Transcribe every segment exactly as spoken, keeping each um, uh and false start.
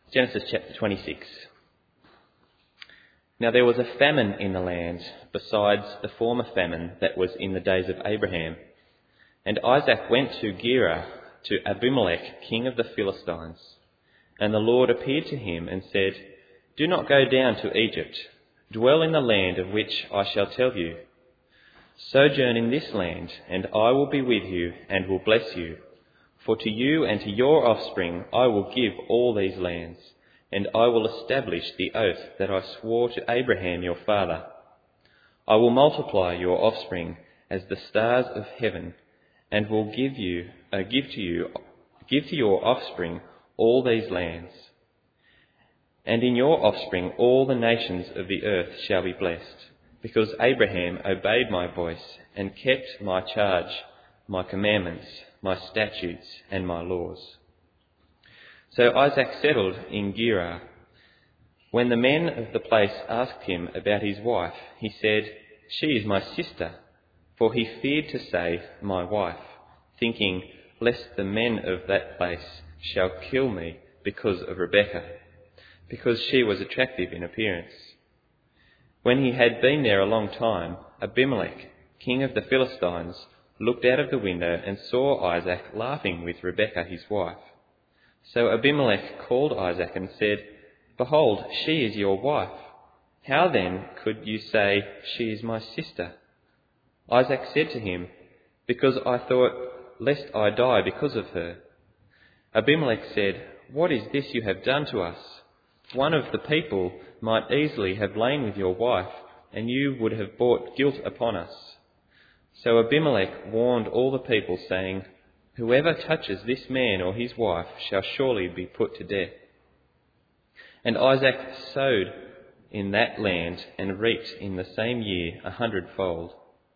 Genesis chapter twenty-six. Now there was a famine in the land, besides the former famine that was in the days of Abraham. And Isaac went to Gerar, to Abimelech, king of the Philistines. And the Lord appeared to him and said, "Do not go down to Egypt. Dwell in the land of which I shall tell you. Sojourn in this land, and I will be with you and will bless you. For to you and to your offspring I will give all these lands, and I will establish the oath that I swore to Abraham your father. I will multiply your offspring as the stars of heaven, and will give you, uh, give to you, give to your offspring all these lands. And in your offspring all the nations of the earth shall be blessed, because Abraham obeyed my voice and kept my charge, my commandments, my statutes, and my laws." So Isaac settled in Gerar. When the men of the place asked him about his wife, he said, "She is my sister," for he feared to say, "my wife," thinking, lest the men of that place shall kill me because of Rebekah, because she was attractive in appearance. When he had been there a long time, Abimelech, king of the Philistines, looked out of the window and saw Isaac laughing with Rebekah his wife. So Abimelech called Isaac and said, "Behold, she is your wife. How then could you say, 'She is my sister'?" Isaac said to him, "Because I thought, lest I die because of her." Abimelech said, "What is this you have done to us? One of the people might easily have lain with your wife, and you would have brought guilt upon us." So Abimelech warned all the people, saying, "Whoever touches this man or his wife shall surely be put to death." And Isaac sowed in that land and reaped in the same year a hundredfold.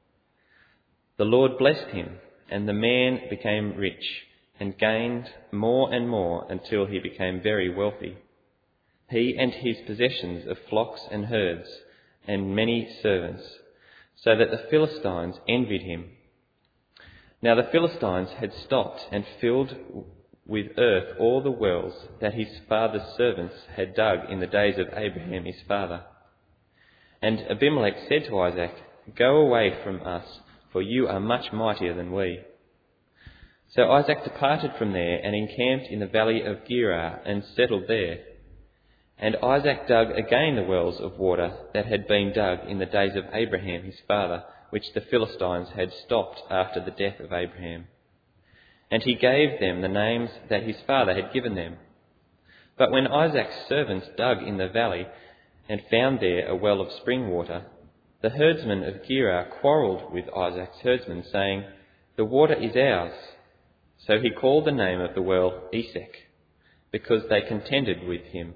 The Lord blessed him, and the man became rich and gained more and more until he became very wealthy, he and his possessions of flocks and herds and many servants, so that the Philistines envied him. Now the Philistines had stopped and filled with earth all the wells that his father's servants had dug in the days of Abraham his father. And Abimelech said to Isaac, "Go away from us, for you are much mightier than we." So Isaac departed from there and encamped in the valley of Gerar and settled there. And Isaac dug again the wells of water that had been dug in the days of Abraham his father, which the Philistines had stopped after the death of Abraham. And he gave them the names that his father had given them. But when Isaac's servants dug in the valley and found there a well of spring water, the herdsmen of Gerar quarrelled with Isaac's herdsmen, saying, "The water is ours." So he called the name of the well Esek, because they contended with him.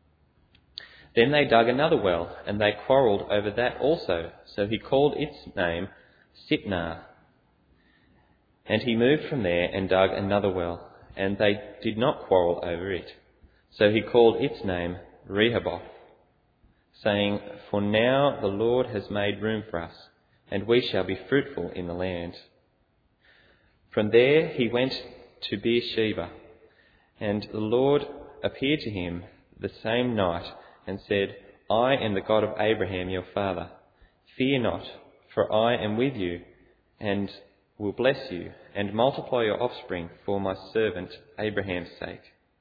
Then they dug another well, and they quarrelled over that also. So he called its name Sitnah. And he moved from there and dug another well, and they did not quarrel over it. So he called its name Rehoboth, saying, "For now the Lord has made room for us, and we shall be fruitful in the land." From there he went to Beersheba, and the Lord appeared to him the same night and said, "I am the God of Abraham your father. Fear not, for I am with you, and will bless you, and multiply your offspring for my servant Abraham's sake."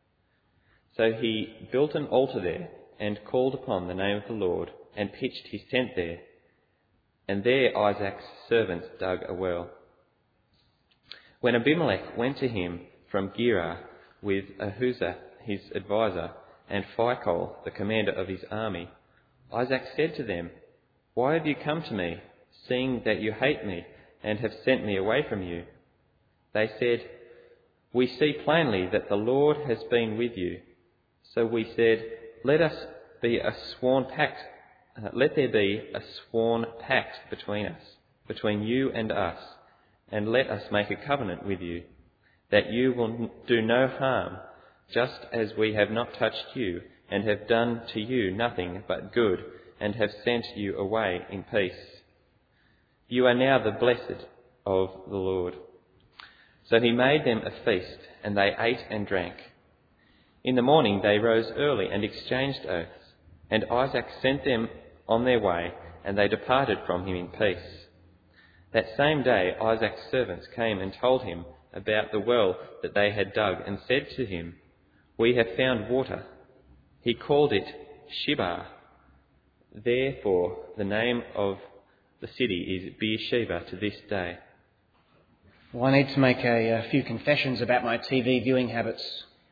So he built an altar there, and called upon the name of the Lord, and pitched his tent there. And there Isaac's servants dug a well. When Abimelech went to him from Gerar with Ahuzah his advisor, and Phicol, the commander of his army, Isaac said to them, "Why have you come to me, seeing that you hate me and have sent me away from you?" They said, "We see plainly that the Lord has been with you." So we said, "Let us be a sworn pact. Uh, let there be a sworn pact between us, between you and us, and let us make a covenant with you, that you will do no harm, just as we have not touched you, and have done to you nothing but good, and have sent you away in peace. You are now the blessed of the Lord." So he made them a feast, and they ate and drank. In the morning they rose early and exchanged oaths, and Isaac sent them on their way, and they departed from him in peace. That same day Isaac's servants came and told him about the well that they had dug, and said to him, "We have found water." He called it Shibah. Therefore the name of the city is Beersheba to this day. Well, I need to make a, a few confessions about my T V viewing habits.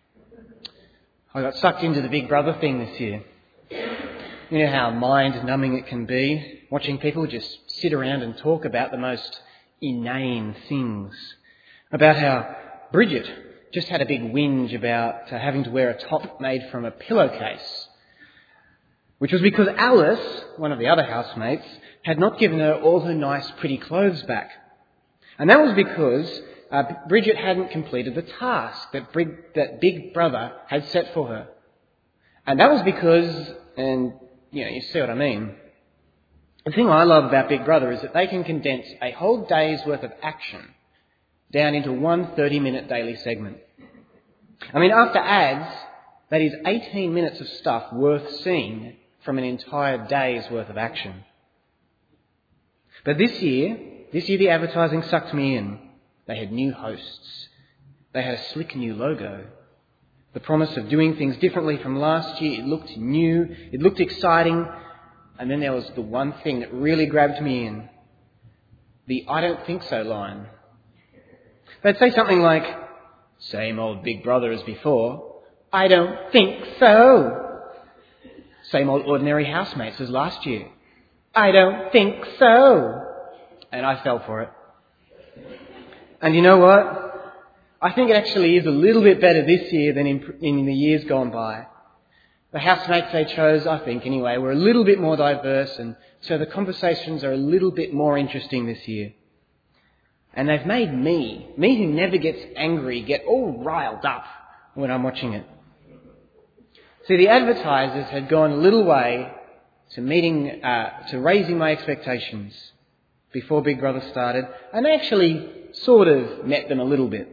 I got sucked into the Big Brother thing this year. You know how mind-numbing it can be, watching people just sit around and talk about the most inane things. About how Bridget just had a big whinge about uh, having to wear a top made from a pillowcase, which was because Alice, one of the other housemates, had not given her all her nice, pretty clothes back. And that was because uh, Bridget hadn't completed the task that, Brig- that Big Brother had set for her. And that was because, and you know, you see what I mean. The thing I love about Big Brother is that they can condense a whole day's worth of action down into one thirty-minute daily segment. I mean, after ads, that is eighteen minutes of stuff worth seeing from an entire day's worth of action. But this year, this year the advertising sucked me in. They had new hosts. They had a slick new logo. The promise of doing things differently from last year. It looked new. It looked exciting. And then there was the one thing that really grabbed me in. The "I don't think so" line. They'd say something like, "Same old Big Brother as before." "I don't think so." "Same old ordinary housemates as last year." "I don't think so." And I fell for it. And you know what? I think it actually is a little bit better this year than in, in the years gone by. The housemates they chose, I think anyway, were a little bit more diverse, and so the conversations are a little bit more interesting this year. And they've made me, me who never gets angry, get all riled up when I'm watching it. See, the advertisers had gone a little way to meeting, uh, to raising my expectations before Big Brother started, and they actually sort of met them a little bit.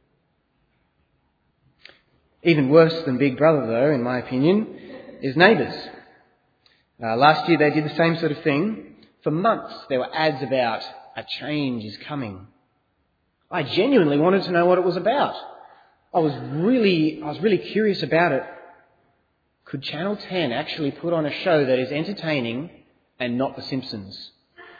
Even worse than Big Brother, though, in my opinion, is Neighbours. Uh, last year they did the same sort of thing. For months there were ads about a change is coming. I genuinely wanted to know what it was about. I was really, I was really curious about it. Could Channel ten actually put on a show that is entertaining and not The Simpsons?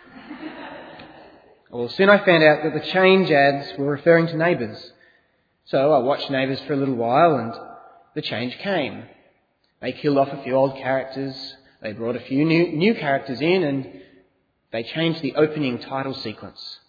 Well, soon I found out that the change ads were referring to Neighbours. So I watched Neighbours for a little while and the change came. They killed off a few old characters, they brought a few new, new characters in, and they changed the opening title sequence.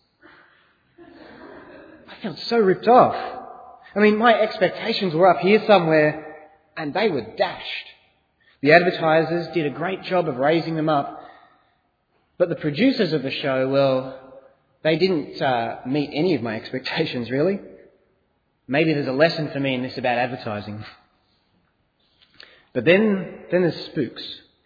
I felt so ripped off. I mean, my expectations were up here somewhere and they were dashed. The advertisers did a great job of raising them up, but the producers of the show, well, they didn't uh, meet any of my expectations, really. Maybe there's a lesson for me in this about advertising. But then, then there's Spooks.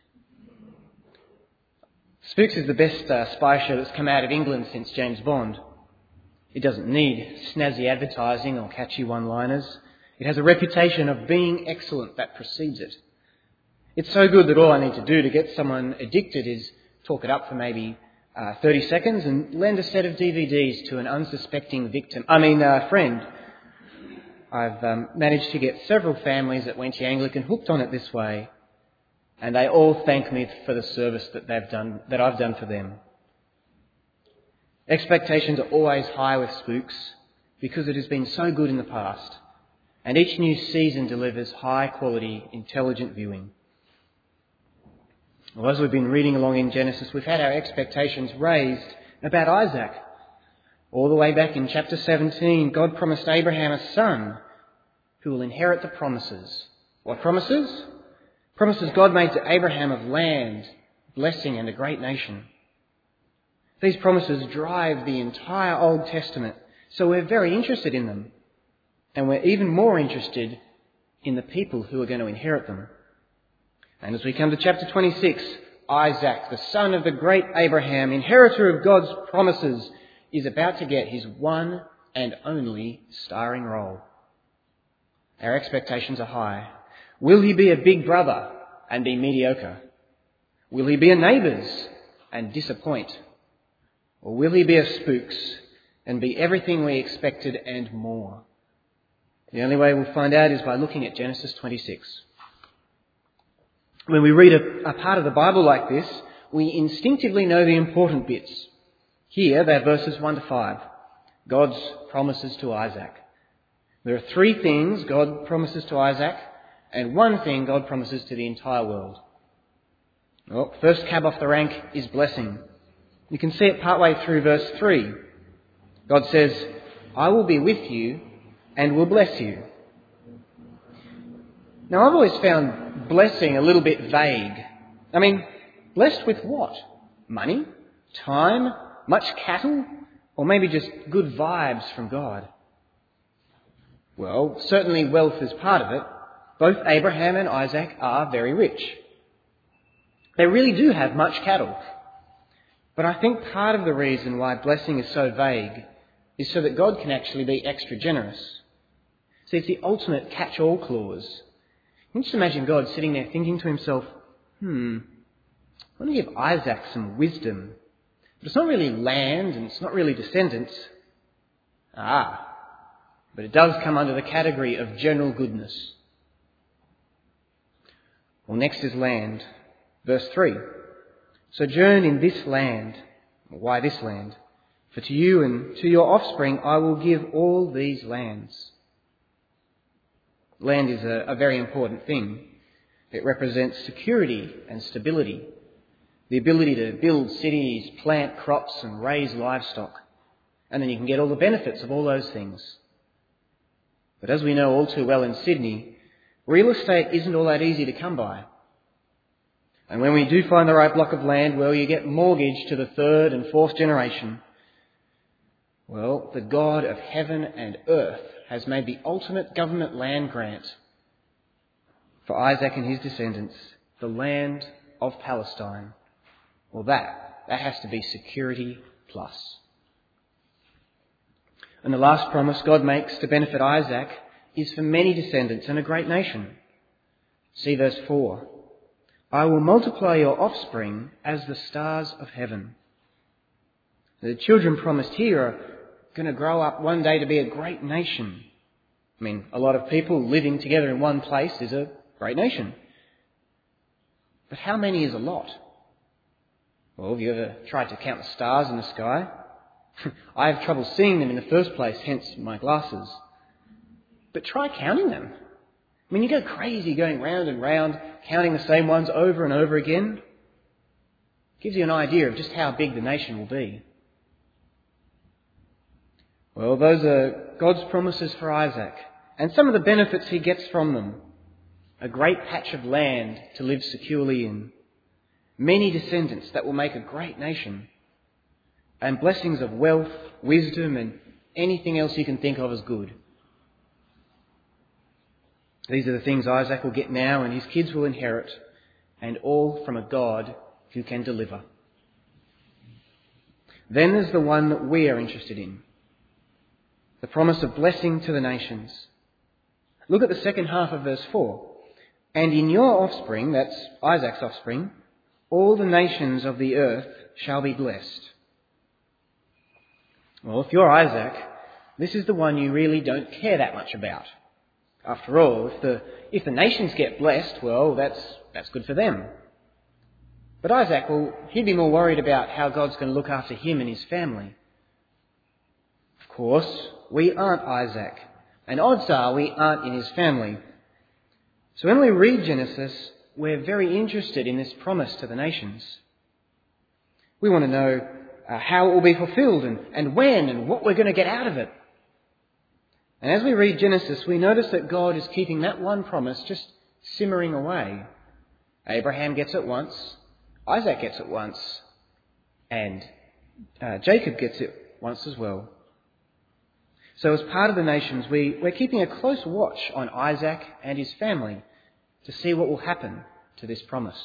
Spooks is the best uh, spy show that's come out of England since James Bond. It doesn't need snazzy advertising or catchy one-liners. It has a reputation of being excellent that precedes it. It's so good that all I need to do to get someone addicted is talk it up for maybe uh, thirty seconds and lend a set of D V Ds to an unsuspecting victim, I mean uh, friend. I've um, managed to get several families at Wenty Anglican hooked on it this way, and they all thank me for the service that they've done, that I've done for them. Expectations are always high with Spooks because it has been so good in the past, and each new season delivers high quality, intelligent viewing. Well, as we've been reading along in Genesis, we've had our expectations raised about Isaac. All the way back in chapter seventeen, God promised Abraham a son who will inherit the promises. What promises? Promises God made to Abraham of land, blessing and a great nation. These promises drive the entire Old Testament, so we're very interested in them. And we're even more interested in the people who are going to inherit them. And as we come to chapter twenty-six, Isaac, the son of the great Abraham, inheritor of God's promises, is about to get his one and only starring role. Our expectations are high. Will he be a big brother and be mediocre? Will he be a neighbours and disappoint? Or will he be a spooks and be everything we expected and more? The only way we'll find out is by looking at Genesis twenty-six. When we read a, a part of the Bible like this, we instinctively know the important bits. Here, they're verses one to five. God's promises to Isaac. There are three things God promises to Isaac, and one thing God promises to the entire world. Well, first cab off the rank is blessing. You can see it partway through verse three. God says, I will be with you and will bless you. Now, I've always found blessing a little bit vague. I mean, blessed with what? Money? Time? Much cattle? Or maybe just good vibes from God? Well, certainly wealth is part of it. Both Abraham and Isaac are very rich. They really do have much cattle. But I think part of the reason why blessing is so vague is so that God can actually be extra generous. See, it's the ultimate catch-all clause. You can just imagine God sitting there thinking to himself, hmm, I want to give Isaac some wisdom. But it's not really land and it's not really descendants. Ah, but it does come under the category of general goodness. Well, next is land. Verse three. Sojourn in this land. Why this land? For to you and to your offspring I will give all these lands. Land is a, a very important thing. It represents security and stability. The ability to build cities, plant crops and raise livestock. And then you can get all the benefits of all those things. But as we know all too well in Sydney, real estate isn't all that easy to come by. And when we do find the right block of land, well, you get mortgaged to the third and fourth generation. Well, the God of heaven and earth has made the ultimate government land grant for Isaac and his descendants, the land of Palestine. Well, that, that has to be security plus. And the last promise God makes to benefit Isaac is for many descendants and a great nation. See verse four. I will multiply your offspring as the stars of heaven. The children promised here are going to grow up one day to be a great nation. I mean, a lot of people living together in one place is a great nation. But how many is a lot? Well, have you ever tried to count the stars in the sky? I have trouble seeing them in the first place, hence my glasses. But try counting them. I mean, you go crazy going round and round, counting the same ones over and over again. Gives you an idea of just how big the nation will be. Well, those are God's promises for Isaac, and some of the benefits he gets from them. A great patch of land to live securely in. Many descendants that will make a great nation. And blessings of wealth, wisdom, and anything else you can think of as good. These are the things Isaac will get now and his kids will inherit, and all from a God who can deliver. Then there's the one that we are interested in. The promise of blessing to the nations. Look at the second half of verse four. And in your offspring, that's Isaac's offspring, all the nations of the earth shall be blessed. Well, if you're Isaac, this is the one you really don't care that much about. After all, if the if the nations get blessed, well, that's that's good for them. But Isaac, well, he'd be more worried about how God's going to look after him and his family. Of course, we aren't Isaac, and odds are we aren't in his family. So when we read Genesis, we're very interested in this promise to the nations. We want to know uh, how it will be fulfilled and, and when and what we're going to get out of it. And as we read Genesis, we notice that God is keeping that one promise just simmering away. Abraham gets it once, Isaac gets it once, and uh, Jacob gets it once as well. So as part of the nations, we, we're keeping a close watch on Isaac and his family to see what will happen to this promise.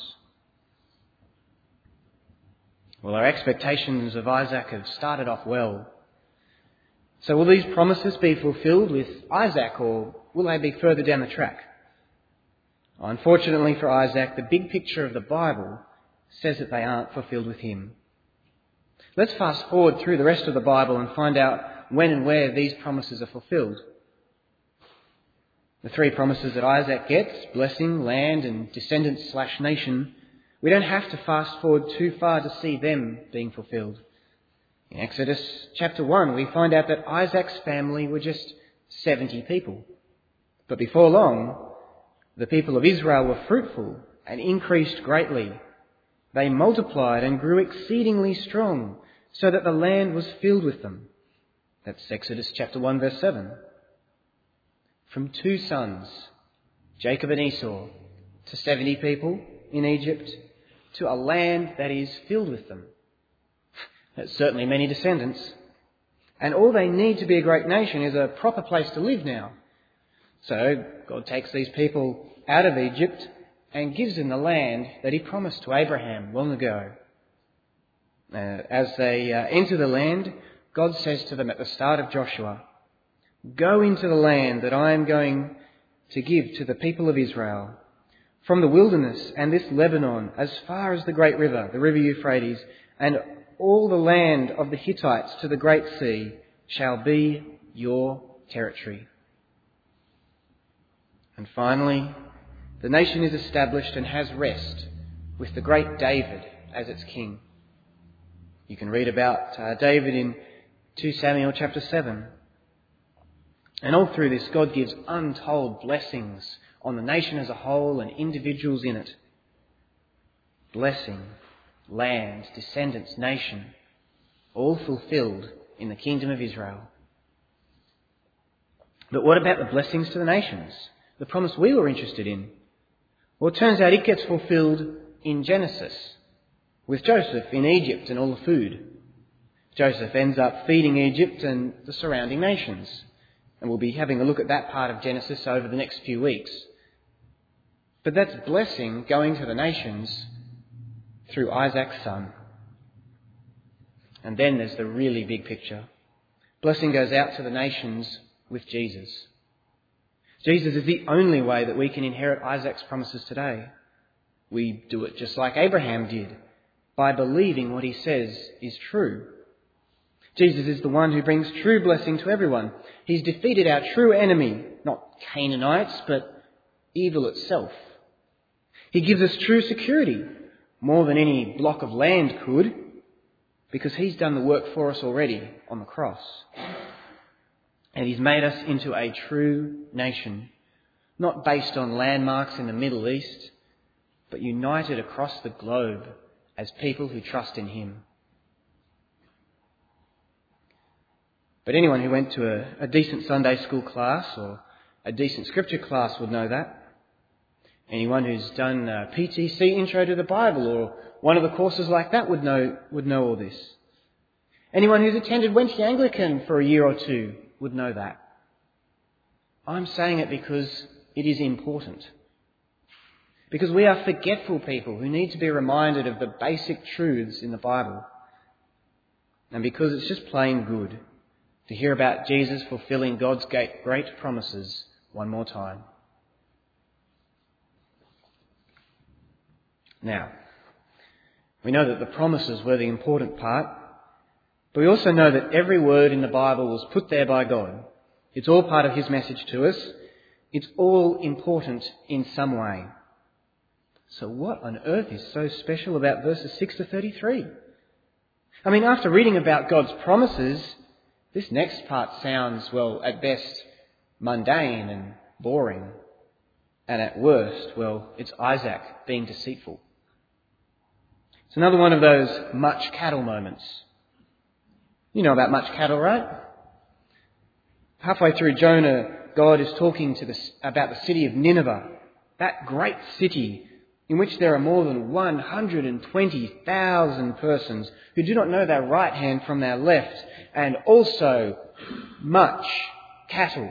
Well, our expectations of Isaac have started off well. So will these promises be fulfilled with Isaac, or will they be further down the track? Unfortunately for Isaac, the big picture of the Bible says that they aren't fulfilled with him. Let's fast forward through the rest of the Bible and find out when and where these promises are fulfilled. The three promises that Isaac gets, blessing, land and descendants slash nation, we don't have to fast forward too far to see them being fulfilled. In Exodus chapter one, we find out that Isaac's family were just seventy people. But before long, the people of Israel were fruitful and increased greatly. They multiplied and grew exceedingly strong, so that the land was filled with them. That's Exodus chapter one, verse seven. From two sons, Jacob and Esau, to seventy people in Egypt, to a land that is filled with them. That's certainly many descendants. And all they need to be a great nation is a proper place to live now. So God takes these people out of Egypt and gives them the land that he promised to Abraham long ago. Uh, as they uh, enter the land, God says to them at the start of Joshua, "Go into the land that I am going to give to the people of Israel. From the wilderness and this Lebanon, as far as the great river, the river Euphrates, and all the land of the Hittites to the great sea shall be your territory." And finally, the nation is established and has rest with the great David as its king. You can read about uh, David in Second Samuel chapter seven. And all through this, God gives untold blessings on the nation as a whole and individuals in it. Blessing, land, descendants, nation, all fulfilled in the kingdom of Israel. But what about the blessings to the nations? The promise we were interested in? Well, it turns out it gets fulfilled in Genesis, with Joseph in Egypt and all the food. Joseph ends up feeding Egypt and the surrounding nations. And we'll be having a look at that part of Genesis over the next few weeks. But that's blessing going to the nations through Isaac's son. And then there's the really big picture. Blessing goes out to the nations with Jesus. Jesus is the only way that we can inherit Isaac's promises today. We do it just like Abraham did, by believing what he says is true. Jesus is the one who brings true blessing to everyone. He's defeated our true enemy, not Canaanites, but evil itself. He gives us true security, more than any block of land could, because he's done the work for us already on the cross. And he's made us into a true nation, not based on landmarks in the Middle East, but united across the globe as people who trust in him. But anyone who went to a, a decent Sunday school class or a decent scripture class would know that. Anyone who's done a P T C Intro to the Bible or one of the courses like that would know would know all this. Anyone who's attended Wenty Anglican for a year or two would know that. I'm saying it because it is important. Because we are forgetful people who need to be reminded of the basic truths in the Bible. And because it's just plain good to hear about Jesus fulfilling God's great promises one more time. Now, we know that the promises were the important part, but we also know that every word in the Bible was put there by God. It's all part of his message to us. It's all important in some way. So what on earth is so special about verses six to thirty-three? I mean, after reading about God's promises, this next part sounds, well, at best, mundane and boring. And at worst, well, it's Isaac being deceitful. It's another one of those much cattle moments. You know about much cattle, right? Halfway through Jonah, God is talking to the, about the city of Nineveh, that great city in which there are more than one hundred twenty thousand persons who do not know their right hand from their left, and also much cattle.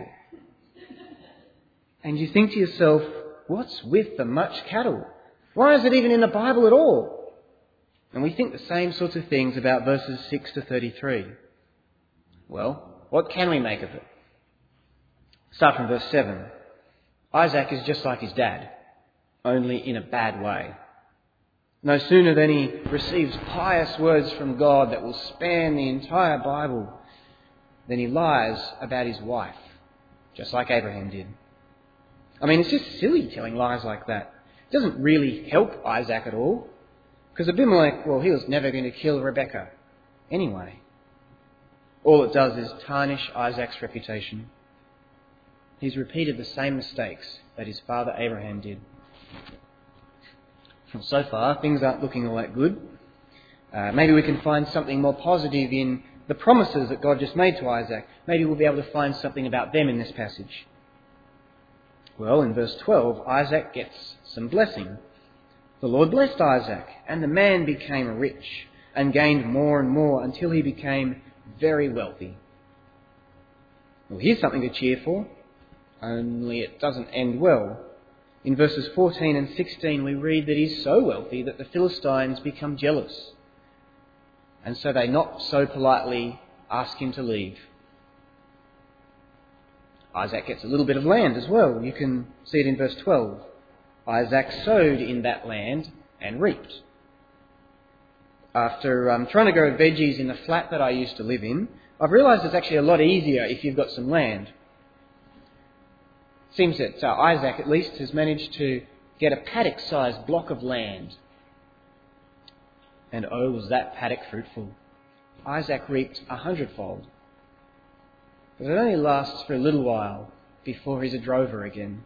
And you think to yourself, what's with the much cattle? Why is it even in the Bible at all? And we think the same sorts of things about verses six to thirty-three. Well, what can we make of it? Start from verse seven. Isaac is just like his dad, only in a bad way. No sooner than he receives pious words from God that will span the entire Bible, than he lies about his wife, just like Abraham did. I mean, it's just silly telling lies like that. It doesn't really help Isaac at all, because Abimelech, well, he was never going to kill Rebekah anyway. All it does is tarnish Isaac's reputation. He's repeated the same mistakes that his father Abraham did. Well, so far, things aren't looking all that good. Uh, maybe we can find something more positive in the promises that God just made to Isaac. Maybe we'll be able to find something about them in this passage. Well, in verse twelve, Isaac gets some blessing. The Lord blessed Isaac, and the man became rich and gained more and more until he became very wealthy. Well, here's something to cheer for, only it doesn't end well. In verses fourteen and sixteen, we read that he's so wealthy that the Philistines become jealous. And so they not so politely ask him to leave. Isaac gets a little bit of land as well. You can see it in verse twelve. Isaac sowed in that land and reaped. After um, trying to grow veggies in the flat that I used to live in, I've realised it's actually a lot easier if you've got some land. Seems that uh, Isaac at least has managed to get a paddock-sized block of land. And oh, was that paddock fruitful. Isaac reaped a hundredfold. But it only lasts for a little while before he's a drover again.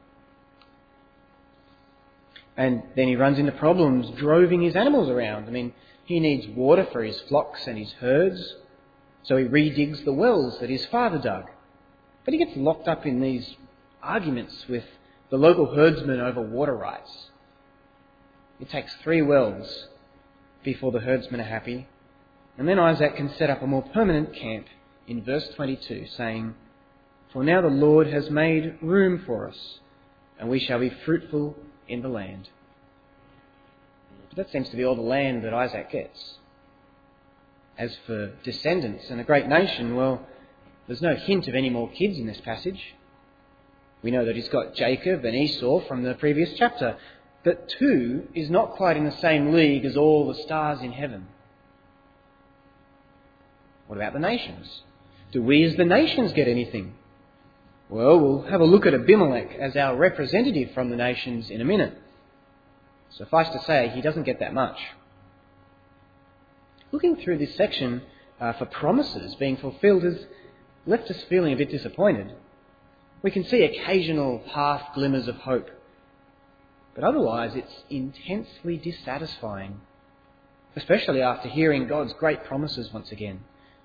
And then he runs into problems droving his animals around. I mean, he needs water for his flocks and his herds, so he redigs the wells that his father dug. But he gets locked up in these arguments with the local herdsmen over water rights. It takes three wells before the herdsmen are happy. And then Isaac can set up a more permanent camp in verse twenty-two, saying, "For now the Lord has made room for us, and we shall be fruitful in the land." But that seems to be all the land that Isaac gets. As for descendants and a great nation, well, there's no hint of any more kids in this passage. We know that he's got Jacob and Esau from the previous chapter, but two is not quite in the same league as all the stars in heaven. What about the nations? Do we as the nations get anything? Well, we'll have a look at Abimelech as our representative from the nations in a minute. Suffice to say, he doesn't get that much. Looking through this section uh, for promises being fulfilled has left us feeling a bit disappointed. We can see occasional half glimmers of hope, but otherwise it's intensely dissatisfying, especially after hearing God's great promises once again.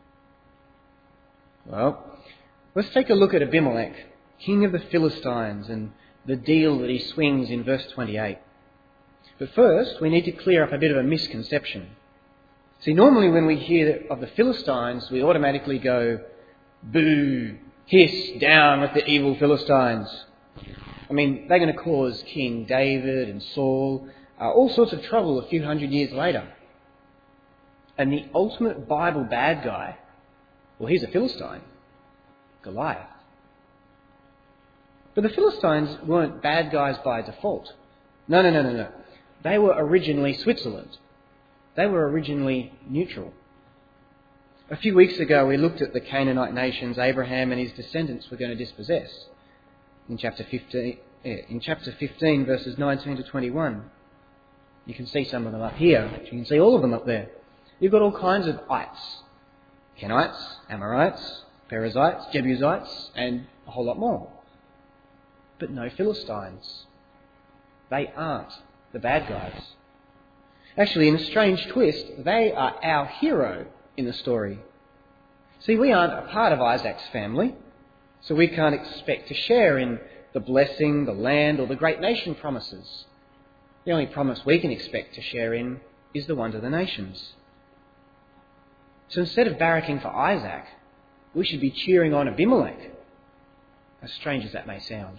Well, let's take a look at Abimelech, king of the Philistines, and the deal that he swings in verse twenty-eight. But first, we need to clear up a bit of a misconception. See, normally when we hear of the Philistines, we automatically go, boo, hiss, down with the evil Philistines. I mean, they're going to cause King David and Saul uh, all sorts of trouble a few hundred years later. And the ultimate Bible bad guy, well, he's a Philistine, Goliath. But the Philistines weren't bad guys by default. No, no, no, no, no. They were originally Switzerland. They were originally neutral. A few weeks ago we looked at the Canaanite nations Abraham and his descendants were going to dispossess. In chapter fifteen, in chapter fifteen, verses nineteen to twenty-one. You can see some of them up here. You can see all of them up there. You've got all kinds of ites. Kenites, Amorites, Perizzites, Jebusites, and a whole lot more. But no Philistines. They aren't the bad guys. Actually, in a strange twist, they are our hero in the story. See, we aren't a part of Isaac's family, so we can't expect to share in the blessing, the land, or the great nation promises. The only promise we can expect to share in is the one to the nations. So instead of barracking for Isaac, we should be cheering on Abimelech, as strange as that may sound.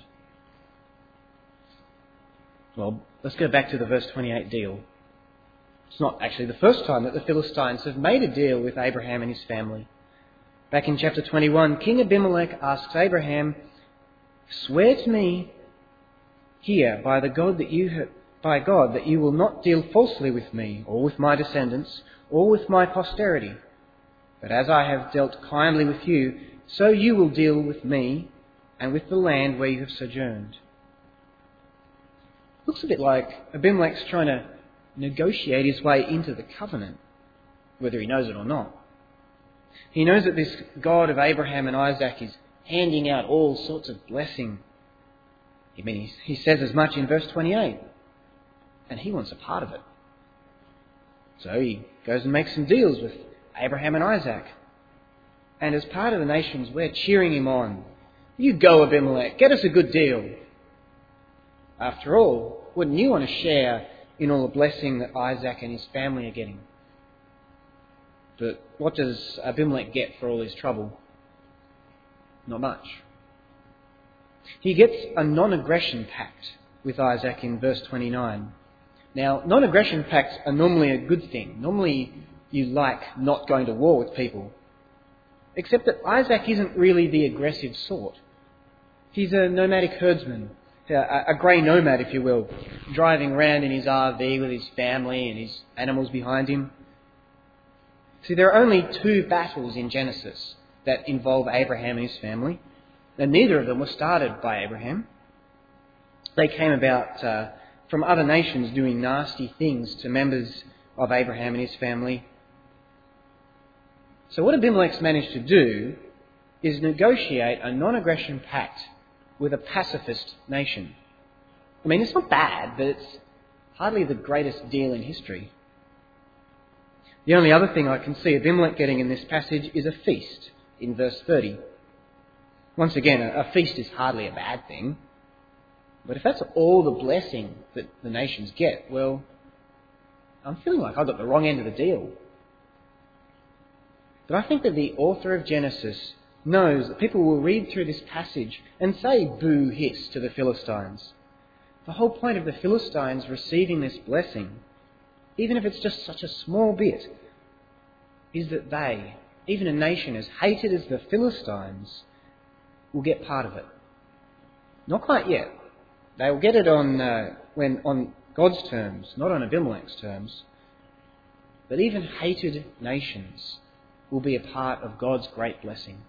Well, let's go back to the verse twenty-eight deal. It's not actually the first time that the Philistines have made a deal with Abraham and his family. Back in chapter twenty-one, King Abimelech asks Abraham, "Swear to me Hear, by the God that you have, by God, that you will not deal falsely with me, or with my descendants, or with my posterity. But as I have dealt kindly with you, so you will deal with me and with the land where you have sojourned. Looks a bit like Abimelech's trying to negotiate his way into the covenant, whether he knows it or not. He knows that this God of Abraham and Isaac is handing out all sorts of blessing. I mean, he says as much in verse twenty-eight, and he wants a part of it. So he goes and makes some deals with Abraham and Isaac. And as part of the nations, we're cheering him on. You go, Abimelech, get us a good deal. After all, wouldn't you want to share in all the blessing that Isaac and his family are getting? But what does Abimelech get for all his trouble? Not much. He gets a non-aggression pact with Isaac in verse twenty-nine. Now, non-aggression pacts are normally a good thing. Normally you like not going to war with people. Except that Isaac isn't really the aggressive sort. He's a nomadic herdsman, a, a grey nomad, if you will, driving around in his R V with his family and his animals behind him. See, there are only two battles in Genesis that involve Abraham and his family, and neither of them were started by Abraham. They came about uh, from other nations doing nasty things to members of Abraham and his family. So what Abimelech's managed to do is negotiate a non-aggression pact with a pacifist nation. I mean, it's not bad, but it's hardly the greatest deal in history. The only other thing I can see Abimelech getting in this passage is a feast in verse thirty. Once again, a feast is hardly a bad thing. But if that's all the blessing that the nations get, well, I'm feeling like I got the wrong end of the deal. But I think that the author of Genesis knows that people will read through this passage and say boo hiss to the Philistines. The whole point of the Philistines receiving this blessing, even if it's just such a small bit, is that they, even a nation as hated as the Philistines, will get part of it. Not quite yet. They will get it on uh, when on God's terms, not on Abimelech's terms. But even hated nations will be a part of God's great blessing.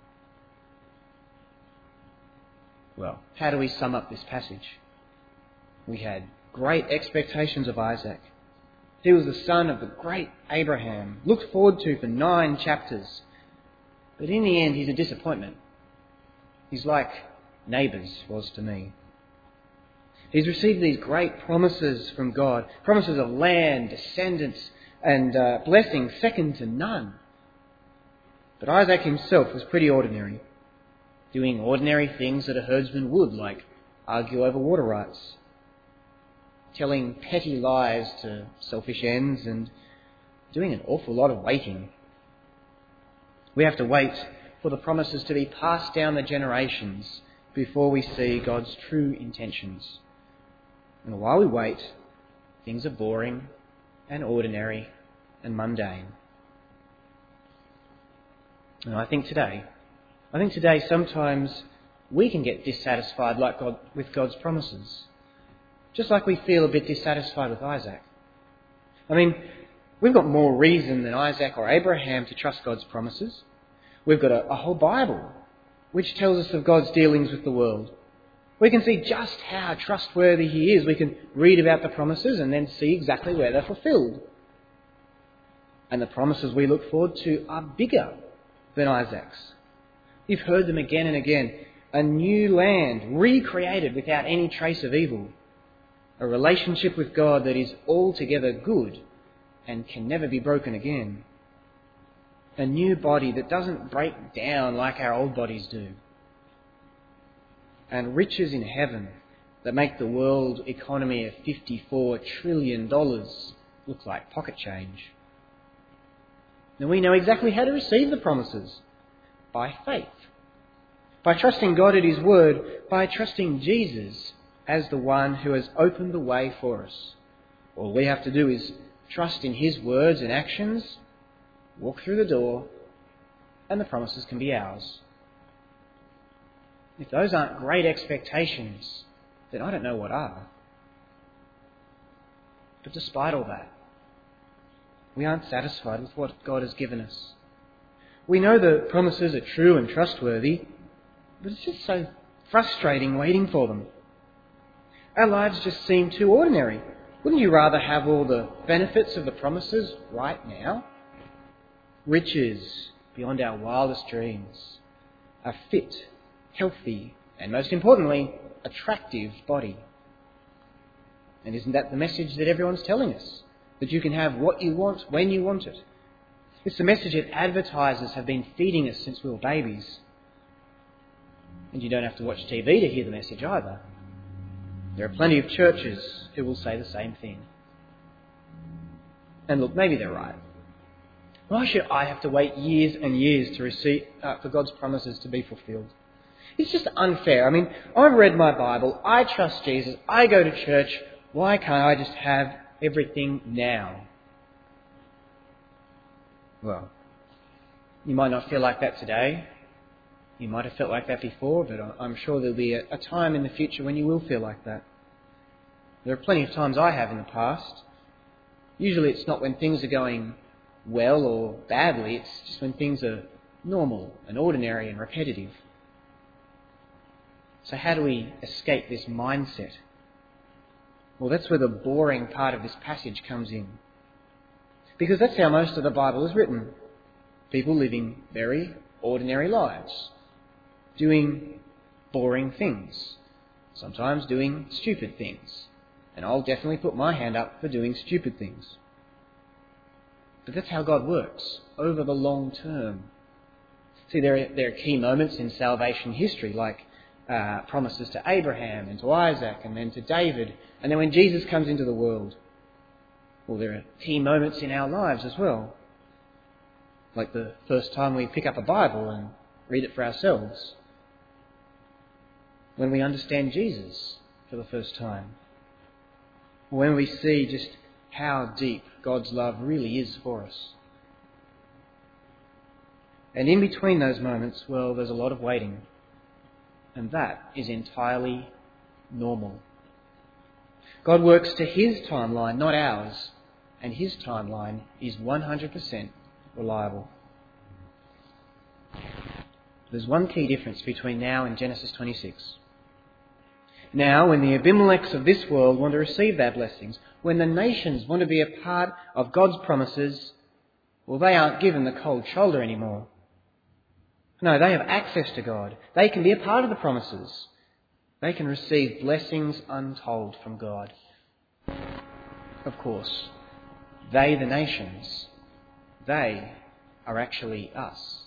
Well, how do we sum up this passage? We had great expectations of Isaac. He was the son of the great Abraham, looked forward to for nine chapters. But in the end, he's a disappointment. He's like Neighbours was to me. He's received these great promises from God, promises of land, descendants, and uh, blessings second to none. But Isaac himself was pretty ordinary, doing ordinary things that a herdsman would, like argue over water rights, telling petty lies to selfish ends, and doing an awful lot of waiting. We have to wait for the promises to be passed down the generations before we see God's true intentions. And while we wait, things are boring and ordinary and mundane. And I think today, I think today sometimes we can get dissatisfied like God, with God's promises. Just like we feel a bit dissatisfied with Isaac. I mean, we've got more reason than Isaac or Abraham to trust God's promises. We've got a, a whole Bible which tells us of God's dealings with the world. We can see just how trustworthy He is. We can read about the promises and then see exactly where they're fulfilled. And the promises we look forward to are bigger than Isaac's. You've heard them again and again. A new land, recreated without any trace of evil. A relationship with God that is altogether good and can never be broken again. A new body that doesn't break down like our old bodies do. And riches in heaven that make the world economy of fifty-four trillion dollars look like pocket change. Now we know exactly how to receive the promises. By faith. By trusting God at His word. By trusting Jesus as the one who has opened the way for us. All we have to do is trust in His words and actions, walk through the door, and the promises can be ours. If those aren't great expectations, then I don't know what are. But despite all that, we aren't satisfied with what God has given us. We know the promises are true and trustworthy, but it's just so frustrating waiting for them. Our lives just seem too ordinary. Wouldn't you rather have all the benefits of the promises right now? Riches beyond our wildest dreams, a fit, healthy, and most importantly, attractive body. And isn't that the message that everyone's telling us? That you can have what you want when you want it. It's the message that advertisers have been feeding us since we were babies. And you don't have to watch T V to hear the message either. There are plenty of churches who will say the same thing. And look, maybe they're right. Why should I have to wait years and years to receive uh, for God's promises to be fulfilled? It's just unfair. I mean, I've read my Bible, I trust Jesus, I go to church. Why can't I just have everything now? Well, you might not feel like that today. You might have felt like that before, but I'm sure there'll be a, a time in the future when you will feel like that. There are plenty of times I have in the past. Usually it's not when things are going well or badly, it's just when things are normal and ordinary and repetitive. So how do we escape this mindset? Well, that's where the boring part of this passage comes in. Because that's how most of the Bible is written. People living very ordinary lives, doing boring things, sometimes doing stupid things. And I'll definitely put my hand up for doing stupid things. But that's how God works, over the long term. See, there are, there are key moments in salvation history, like uh, promises to Abraham and to Isaac and then to David. And then when Jesus comes into the world, well, there are key moments in our lives as well. Like the first time we pick up a Bible and read it for ourselves. When we understand Jesus for the first time. When we see just how deep God's love really is for us. And in between those moments, well, there's a lot of waiting. And that is entirely normal. God works to His timeline, not ours. And His timeline is one hundred percent reliable. There's one key difference between now and Genesis twenty-six. Now, when the Abimelechs of this world want to receive their blessings, when the nations want to be a part of God's promises, well, they aren't given the cold shoulder anymore. No, they have access to God. They can be a part of the promises. They can receive blessings untold from God. Of course, they, the nations, they are actually us.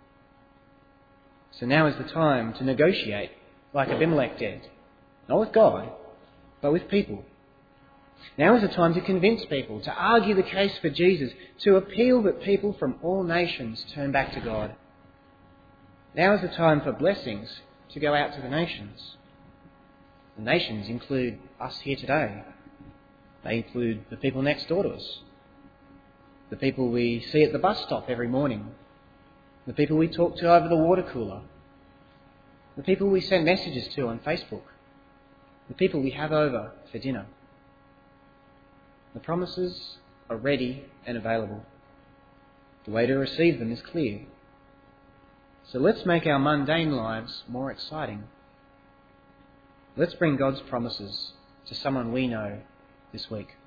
So now is the time to negotiate like Abimelech did. Not with God, but with people. Now is the time to convince people, to argue the case for Jesus, to appeal that people from all nations turn back to God. Now is the time for blessings to go out to the nations. The nations include us here today. They include the people next door to us. The people we see at the bus stop every morning. The people we talk to over the water cooler. The people we send messages to on Facebook. The people we have over for dinner. The promises are ready and available. The way to receive them is clear. So let's make our mundane lives more exciting. Let's bring God's promises to someone we know this week.